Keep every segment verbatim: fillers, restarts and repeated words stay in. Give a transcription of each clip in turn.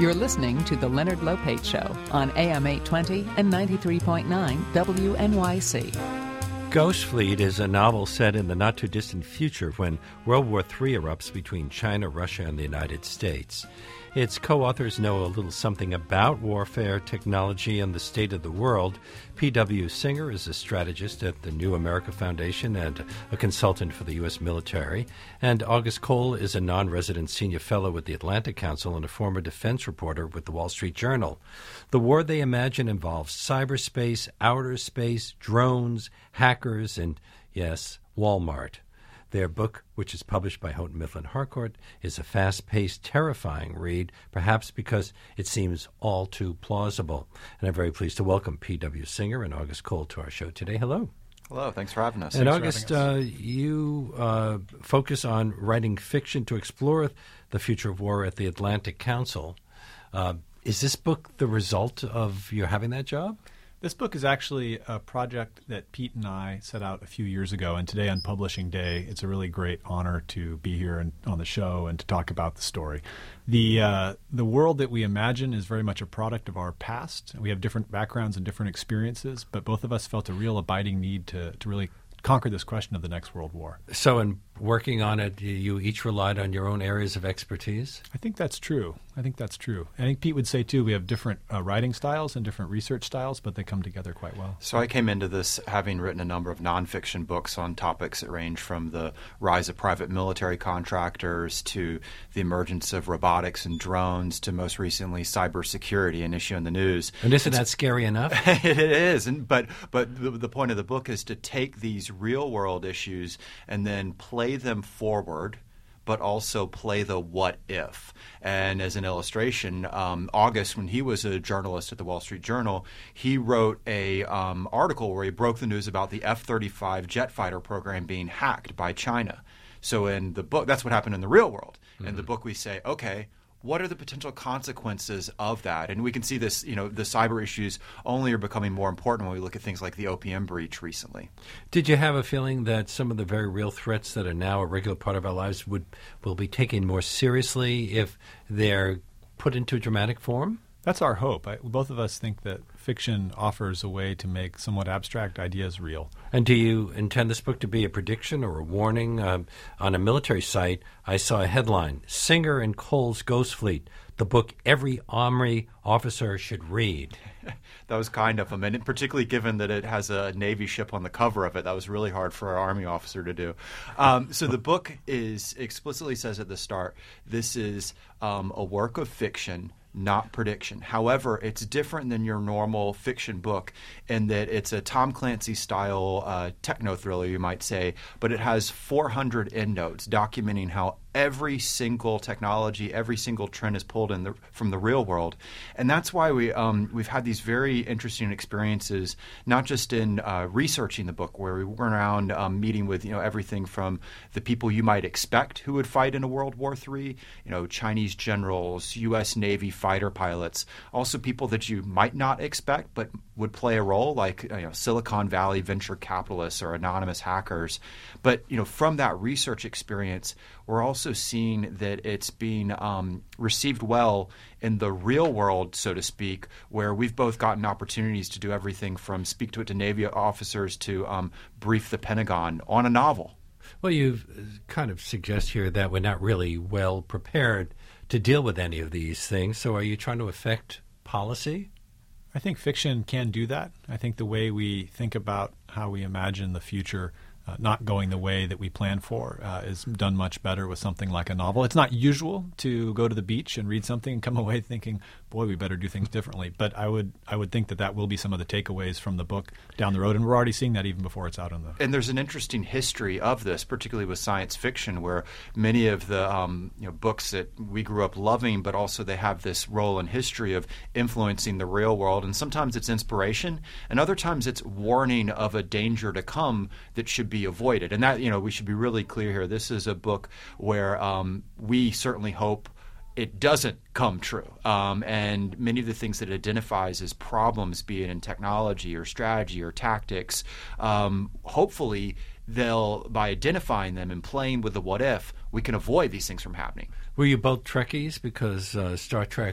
You're listening to The Leonard Lopate Show on A M eight twenty and ninety-three point nine W N Y C. Ghost Fleet is a novel set in the not-too-distant future when World War Three erupts between China, Russia, and the United States. Its co-authors know a little something about warfare, technology, and the state of the world. P W Singer is a strategist at the New America Foundation and a consultant for the U S military. And August Cole is a non-resident senior fellow with the Atlantic Council and a former defense reporter with the Wall Street Journal. The war they imagine involves cyberspace, outer space, drones, hackers, and, yes, Walmart. Their book, which is published by Houghton Mifflin Harcourt, is a fast-paced, terrifying read, perhaps because it seems all too plausible. And I'm very pleased to welcome P W Singer and August Cole to our show today. Hello. Hello. Thanks for having us. And Thanks August, us. Uh, you uh, focus on writing fiction to explore the future of war at the Atlantic Council. Uh, is this book the result of your having that job? This book is actually a project that Pete and I set out a few years ago, and today on Publishing Day, it's a really great honor to be here and, on the show and to talk about the story. The uh, the world that we imagine is very much a product of our past. We have different backgrounds and different experiences, but both of us felt a real abiding need to, to really conquer this question of the next World War. So in working on it, you each relied on your own areas of expertise? I think that's true. I think that's true. I think Pete would say, too, we have different uh, writing styles and different research styles, but they come together quite well. So I came into this having written a number of nonfiction books on topics that range from the rise of private military contractors to the emergence of robotics and drones to most recently cybersecurity, an issue in the news. And isn't that scary enough? It is. And, but but the, the point of the book is to take these real-world issues and then play them forward, but also play the what if. And as an illustration, um, August, when he was a journalist at the Wall Street Journal, he wrote a um, article where he broke the news about the F thirty-five jet fighter program being hacked by China. So in the book, that's what happened in the real world. Mm-hmm. In the book, we say, okay, what are the potential consequences of that? And we can see this, you know, the cyber issues only are becoming more important when we look at things like the O P M breach recently. Did you have a feeling that some of the very real threats that are now a regular part of our lives would will be taken more seriously if they're put into dramatic form? That's our hope. I, both of us think that fiction offers a way to make somewhat abstract ideas real. And do you intend this book to be a prediction or a warning? Um, on a military site, I saw a headline, Singer and Cole's Ghost Fleet, the book every Army officer should read. That was kind of him, and particularly given that it has a Navy ship on the cover of it, that was really hard for an Army officer to do. Um, so the book is explicitly says at the start, this is um, a work of fiction, not prediction. However, it's different than your normal fiction book in that it's a Tom Clancy-style uh, techno-thriller, you might say, but it has four hundred endnotes documenting how every single technology, every single trend is pulled in the, from the real world. And that's why we, um, we've had these very interesting experiences, not just in uh, researching the book, where we went around um, meeting with you know everything from the people you might expect who would fight in a World War Three, you know, Chinese generals, U S Navy fighter pilots, also people that you might not expect but would play a role, like you know, Silicon Valley venture capitalists or anonymous hackers. But you know, from that research experience, we're also seeing that it's being um, received well in the real world, so to speak, where we've both gotten opportunities to do everything from speak to it to Navy officers to um, brief the Pentagon on a novel. Well, you kind of suggest here that we're not really well prepared to deal with any of these things. So are you trying to affect policy? I think fiction can do that. I think the way we think about how we imagine the future Uh, not going the way that we plan for uh, is done much better with something like a novel. It's not usual to go to the beach and read something and come away thinking, boy, we better do things differently. But I would I would think that that will be some of the takeaways from the book down the road, and we're already seeing that even before it's out on the... And there's an interesting history of this, particularly with science fiction, where many of the um, you know, books that we grew up loving, but also they have this role in history of influencing the real world. And sometimes it's inspiration, and other times it's warning of a danger to come that should be avoided. And that, you know, we should be really clear here. This is a book where um, we certainly hope it doesn't come true. Um, and many of the things that it identifies as problems, be it in technology or strategy or tactics, um, hopefully they'll, by identifying them and playing with the what if, we can avoid these things from happening. Were you both Trekkies? Because uh, Star Trek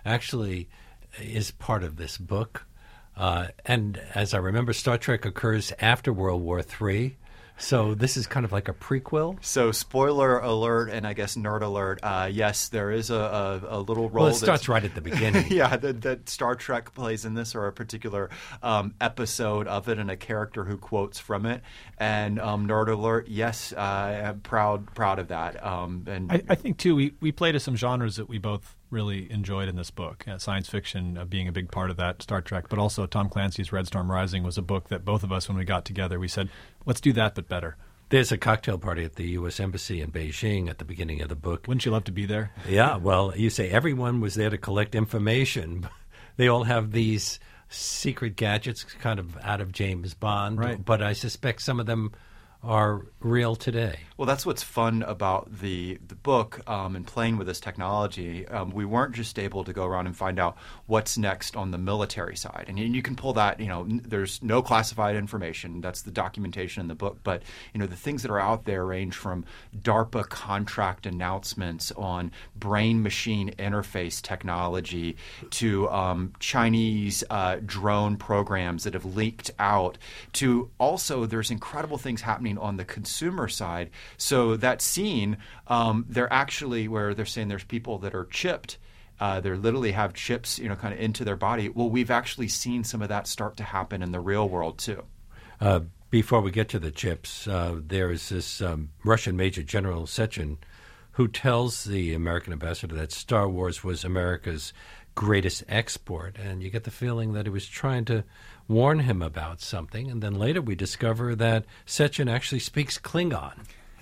actually is part of this book. Uh, and as I remember, Star Trek occurs after World War Three. So this is kind of like a prequel? So spoiler alert, and I guess nerd alert, uh, yes, there is a, a, a little role. Well, it starts right at the beginning. yeah, that, that Star Trek plays in this, or a particular um, episode of it, and a character who quotes from it. And um, nerd alert, yes, uh, I'm proud proud of that. Um, and I, I think, too, we, we play to some genres that we both really enjoyed in this book. Uh, science fiction uh, being a big part of that, Star Trek, but also Tom Clancy's Red Storm Rising was a book that both of us, when we got together, we said, let's do that, but better. There's a cocktail party at the U S Embassy in Beijing at the beginning of the book. Wouldn't you love to be there? Yeah, well, you say everyone was there to collect information. They all have these secret gadgets kind of out of James Bond, right. But I suspect some of them are real today. Well, that's what's fun about the the book um, and playing with this technology. Um, we weren't just able to go around and find out what's next on the military side. And, and you can pull that, you know, n- there's no classified information. That's the documentation in the book. But, you know, the things that are out there range from DARPA contract announcements on brain-machine interface technology to um, Chinese uh, drone programs that have leaked out to also there's incredible things happening on the consumer side. So that scene, um, they're actually where they're saying there's people that are chipped. Uh, they literally have chips, you know, kind of into their body. Well, we've actually seen some of that start to happen in the real world too. Uh, before we get to the chips, uh, there is this um, Russian Major General Sechin who tells the American ambassador that Star Wars was America's greatest export, and you get the feeling that he was trying to warn him about something. And then later we discover that Sechin actually speaks Klingon.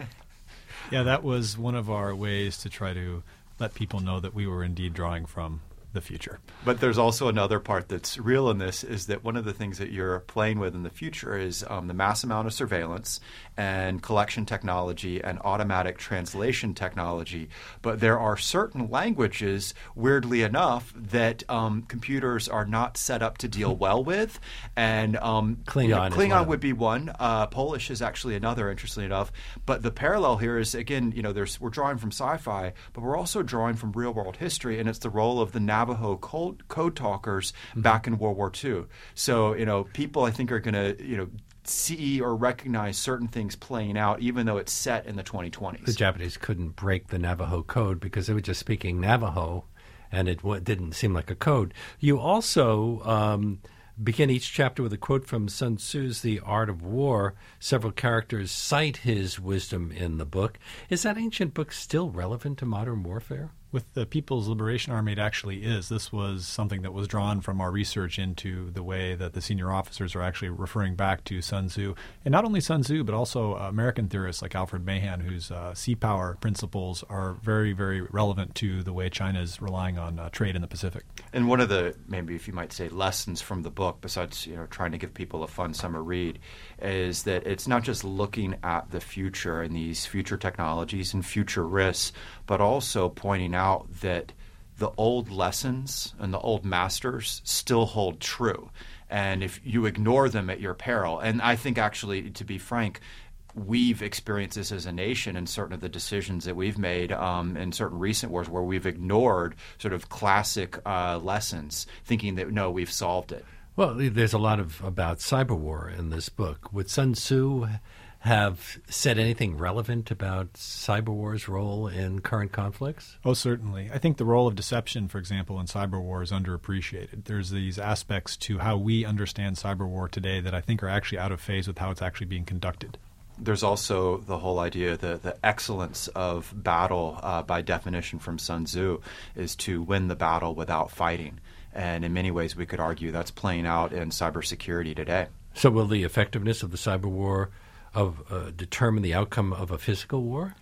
Yeah, that was one of our ways to try to let people know that we were indeed drawing from the future. But there's also another part that's real in this, is that one of the things that you're playing with in the future is um, the mass amount of surveillance and collection technology and automatic translation technology. But there are certain languages, weirdly enough, that um, computers are not set up to deal well with. And um, Klingon, you know, is Klingon one. would be one. Uh, Polish is actually another, interestingly enough. But the parallel here is, again, you know, there's we're drawing from sci-fi, but we're also drawing from real-world history, and it's the role of the Navajo code, code talkers mm-hmm. back in World War Two. So, you know, people I think are going to, you know, see or recognize certain things playing out, even though it's set in the twenty twenties. The Japanese couldn't break the Navajo code because they were just speaking Navajo, and it w- didn't seem like a code. You also um, begin each chapter with a quote from Sun Tzu's The Art of War. Several characters cite his wisdom in the book. Is that ancient book still relevant to modern warfare? With the People's Liberation Army, it actually is. This was something that was drawn from our research into the way that the senior officers are actually referring back to Sun Tzu. And not only Sun Tzu, but also uh, American theorists like Alfred Mahan, whose uh, sea power principles are very, very relevant to the way China is relying on uh, trade in the Pacific. And one of the, maybe if you might say, lessons from the book, besides, you know, trying to give people a fun summer read, is that it's not just looking at the future and these future technologies and future risks, but also pointing out out that the old lessons and the old masters still hold true. And if you ignore them at your peril, and I think actually, to be frank, we've experienced this as a nation in certain of the decisions that we've made um, in certain recent wars where we've ignored sort of classic uh, lessons, thinking that, no, we've solved it. Well, there's a lot of about cyber war in this book. Would Sun Tzu have said anything relevant about cyber war's role in current conflicts? Oh, certainly. I think the role of deception, for example, in cyber war is underappreciated. There's these aspects to how we understand cyber war today that I think are actually out of phase with how it's actually being conducted. There's also the whole idea that the excellence of battle, uh, by definition from Sun Tzu, is to win the battle without fighting. And in many ways, we could argue that's playing out in cybersecurity today. So will the effectiveness of the cyber war of uh, determine the outcome of a physical war?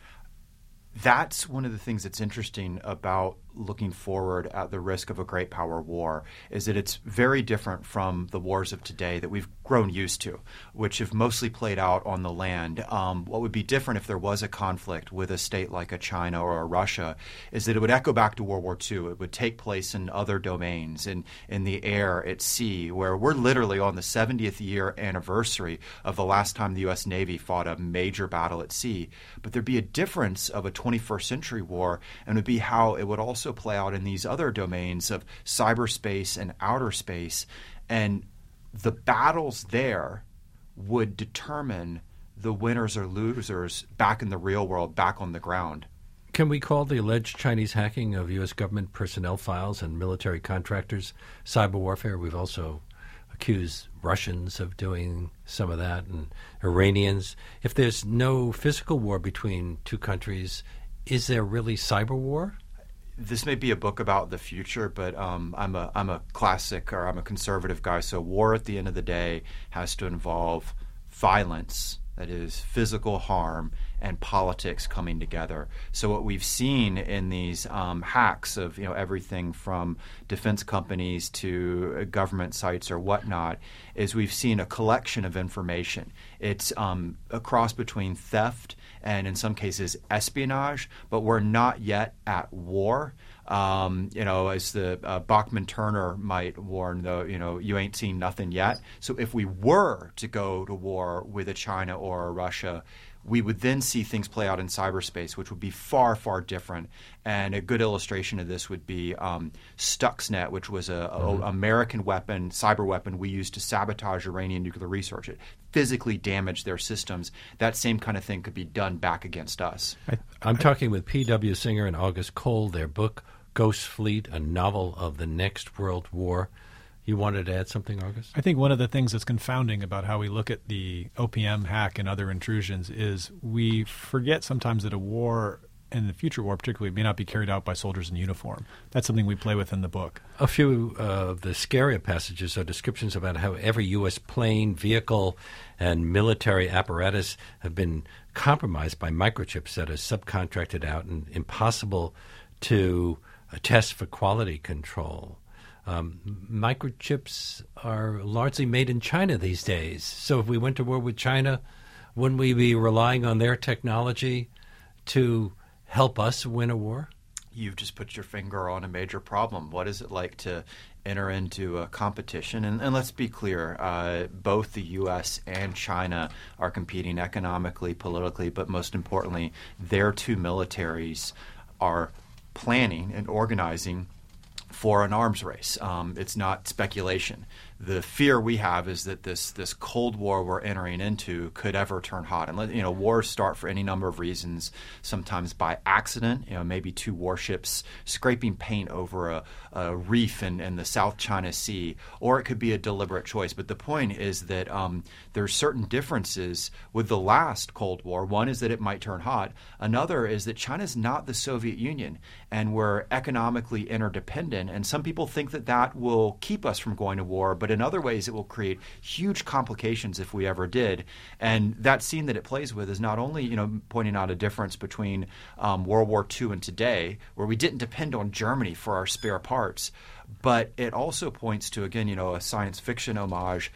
That's one of the things that's interesting about looking forward at the risk of a great power war, is that it's very different from the wars of today that we've grown used to, which have mostly played out on the land. Um, what would be different if there was a conflict with a state like a China or a Russia is that it would echo back to World War Two. It would take place in other domains, in, in the air, at sea, where we're literally on the seventieth year anniversary of the last time the U S Navy fought a major battle at sea. But there'd be a difference of a twenty-first century war, and would be how it would also play out in these other domains of cyberspace and outer space. And the battles there would determine the winners or losers back in the real world, back on the ground. Can we call the alleged Chinese hacking of U S government personnel files and military contractors cyber warfare? We've also accused Russians of doing some of that, and Iranians. If there's no physical war between two countries, is there really cyber war? This may be a book about the future, but um, I'm a I'm a classic, or I'm a conservative guy. So war at the end of the day has to involve violence, that is physical harm, and politics coming together. So what we've seen in these um, hacks of you know everything from defense companies to government sites or whatnot is we've seen a collection of information. It's um, a cross between theft and in some cases espionage, but we're not yet at war. Um, you know, as the uh, Bachman Turner might warn, though, you know, you ain't seen nothing yet. So if we were to go to war with a China or a Russia, we would then see things play out in cyberspace, which would be far, far different. And a good illustration of this would be um, Stuxnet, which was an mm-hmm. American weapon, cyber weapon we used to sabotage Iranian nuclear research. It physically damaged their systems. That same kind of thing could be done back against us. I, I'm talking with P W Singer and August Cole, their book, Ghost Fleet, a novel of the next world war. You wanted to add something, August? I think one of the things that's confounding about how we look at the O P M hack and other intrusions is we forget sometimes that a war, and the future war particularly, may not be carried out by soldiers in uniform. That's something we play with in the book. A few of the scarier passages are descriptions about how every U S plane, vehicle, and military apparatus have been compromised by microchips that are subcontracted out and impossible to test for quality control. Um, microchips are largely made in China these days. So if we went to war with China, wouldn't we be relying on their technology to help us win a war? You've just put your finger on a major problem. What is it like to enter into a competition? And, and let's be clear, uh, both the U S and China are competing economically, politically, but most importantly, their two militaries are planning and organizing for an arms race. Um, it's not speculation. The fear we have is that this this Cold War we're entering into could ever turn hot. And you know, wars start for any number of reasons. Sometimes by accident. You know, maybe two warships scraping paint over a, a reef in, in the South China Sea, or it could be a deliberate choice. But the point is that um, there are certain differences with the last Cold War. One is that it might turn hot. Another is that China's not the Soviet Union, and we're economically interdependent. And some people think that that will keep us from going to war, but in other ways it will create huge complications if we ever did. And that scene that it plays with is not only, you know, pointing out a difference between um, World War Two and today, where we didn't depend on Germany for our spare parts, but it also points to, again, you know, a science fiction homage.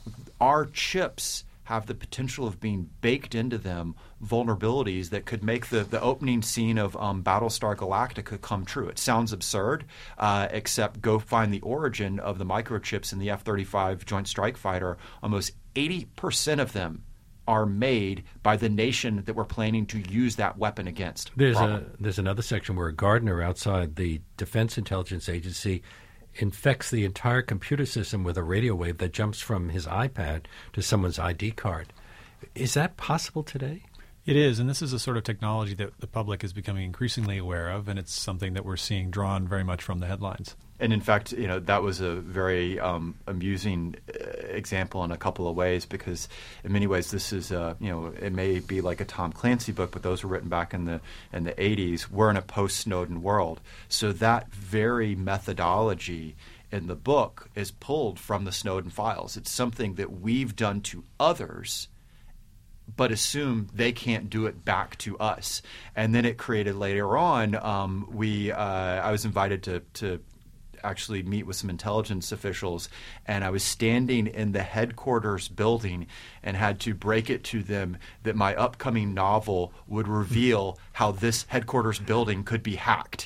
Our chips have the potential of being baked into them vulnerabilities that could make the, the opening scene of um, Battlestar Galactica come true. It sounds absurd, uh, except go find the origin of the microchips in the F thirty-five Joint Strike Fighter. Almost eighty percent of them are made by the nation that we're planning to use that weapon against. There's a there's another section where a gardener outside the Defense Intelligence Agency infects the entire computer system with a radio wave that jumps from his iPad to someone's I D card. Is that possible today? It is, and this is a sort of technology that the public is becoming increasingly aware of, and it's something that we're seeing drawn very much from the headlines. And in fact, you know, that was a very um, amusing uh, example in a couple of ways, because in many ways this is, uh, you know, it may be like a Tom Clancy book, but those were written back in the in the eighties. We're in a post-Snowden world. So that very methodology in the book is pulled from the Snowden files. It's something that we've done to others, but assume they can't do it back to us. And then it created later on, um, we uh, I was invited to to actually meet with some intelligence officials, and I was standing in the headquarters building and had to break it to them that my upcoming novel would reveal how this headquarters building could be hacked.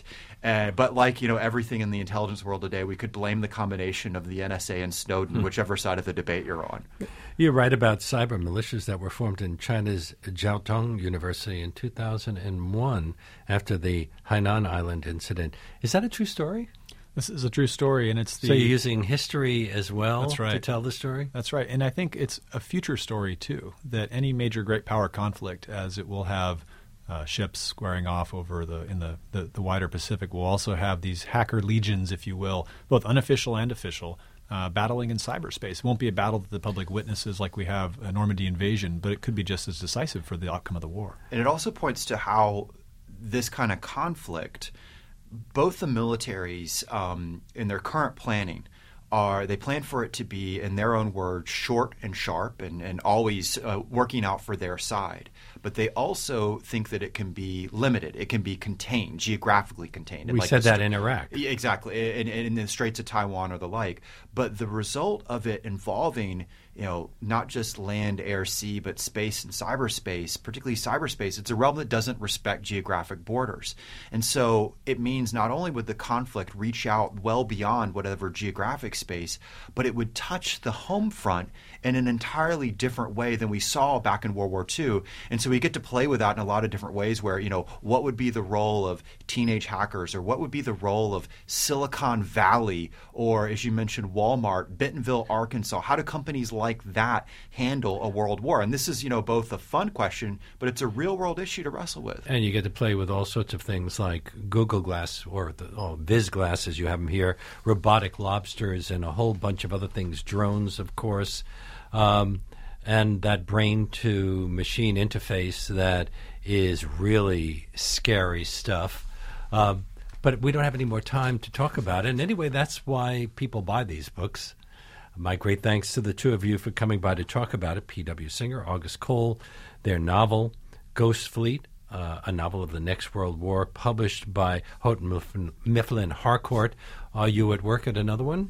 Uh, but like, you know, everything in the intelligence world today, we could blame the combination of the N S A and Snowden, hmm. whichever side of the debate you're on. You write about cyber militias that were formed in China's Jiao Tong University in two thousand one after the Hainan Island incident. Is that a true story? This is a true story, and it's the... So you're using history as well That's right. to tell the story? That's right, and I think it's a future story, too, that any major great power conflict, as it will have uh, ships squaring off over the in the, the, the wider Pacific, will also have these hacker legions, if you will, both unofficial and official, uh, battling in cyberspace. It won't be a battle that the public witnesses like we have a Normandy invasion, but it could be just as decisive for the outcome of the war. And it also points to how this kind of conflict, both the militaries um, in their current planning, are they plan for it to be, in their own words, short and sharp and, and always uh, working out for their side. But they also think that it can be limited. It can be contained, geographically contained. We like said that st- in Iraq. Yeah, exactly, in, in the Straits of Taiwan or the like. But the result of it involving, you know, not just land, air, sea, but space and cyberspace, particularly cyberspace, it's a realm that doesn't respect geographic borders. And so it means not only would the conflict reach out well beyond whatever geographic space, but it would touch the home front in an entirely different way than we saw back in World War Two. And so we get to play with that in a lot of different ways where, you know, what would be the role of teenage hackers, or what would be the role of Silicon Valley, or, as you mentioned, Walmart, Bentonville, Arkansas? How do companies like that handle a world war? And this is, you know, both a fun question, but it's a real world issue to wrestle with. And you get to play with all sorts of things like Google Glass, or the, oh, Viz Glass, as you have them here, robotic lobsters, and a whole bunch of other things, drones, of course, um, and that brain-to-machine interface that is really scary stuff. Um, but we don't have any more time to talk about it. And anyway, that's why people buy these books. My great thanks to the two of you for coming by to talk about it. P W. Singer, August Cole, their novel, Ghost Fleet, uh, a novel of the next world war, published by Houghton Mifflin, Mifflin Harcourt. Are you at work at another one?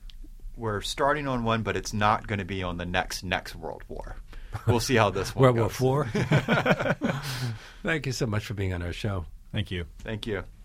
We're starting on one, but it's not going to be on the next next world war. We'll see how this one World goes. War Four? Thank you so much for being on our show. Thank you. Thank you.